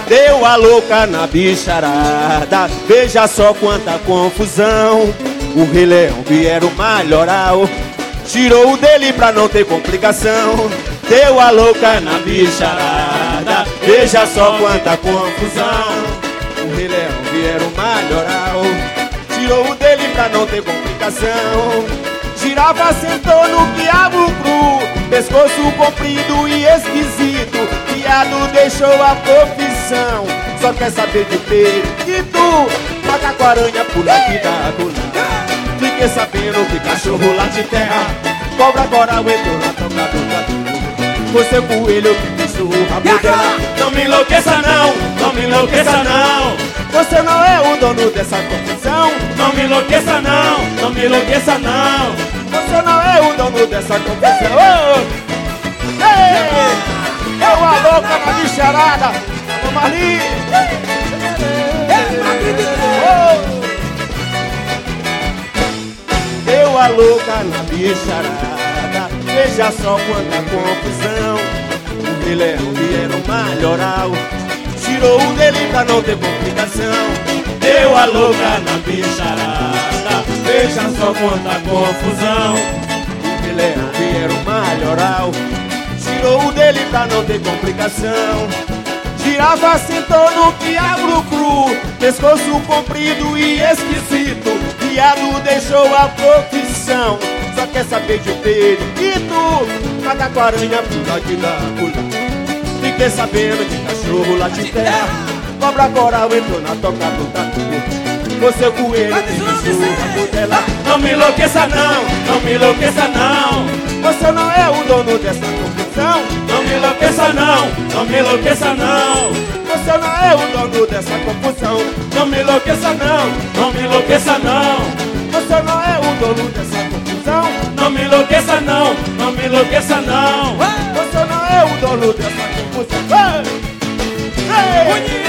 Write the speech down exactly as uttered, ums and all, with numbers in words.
Deu a louca na bicharada, veja só quanta confusão. O Rei Leão vieram o maioral, tirou o dele pra não ter complicação. Deu a louca na bicharada, veja só quanta confusão. O Rei Leão vieram o maioral, tirou o dele pra não ter complicação. Girafa sentou no quiabo cru, pescoço comprido e esquisito. Viado deixou a profissão, só quer saber de periquito. Macaco-aranha pula aqui da colina, fiquei sabendo que cachorro late terra. Cobra coral entrou na toca do gato, você coelho que deixou o rabo dela. Não me enlouqueça não, não me enlouqueça não, você não é o dono dessa confusão. Não me enlouqueça não, não me enlouqueça não, você não é o dono dessa confusão. Oh! Ei! É uma louca na bicharada, vamos ali! Oh! Deu a louca na bicharada, veja só quanta confusão. O Rei Leão vieram maioral, tirou o dele pra não ter complicação. Deu a louca na bicharada, veja só quanta confusão. O Rei Leão vieram maioral, tirou o dele pra não ter complicação. Girafa sentou no quiabo cru, pescoço comprido e esquisito. Viado deixou a profissão, só quer saber de periquito. Macaco-aranha pula aqui da pula, fiquei sabendo que cachorro late terra. Cobra coral entrou na toca do tatu, você coelho que deixou a cutela. Não me enlouqueça não, não me enlouqueça não, você não é o dono dessa confusão. Não me enlouqueça não, não me enlouqueça não, você não é o dono dessa confusão. Não me enlouqueça não, não me enlouqueça não, você não é o dono dessa confusão. Não me enlouqueça não, não me enlouqueça não, você não é o dono dessa confusão. Ei! Ei!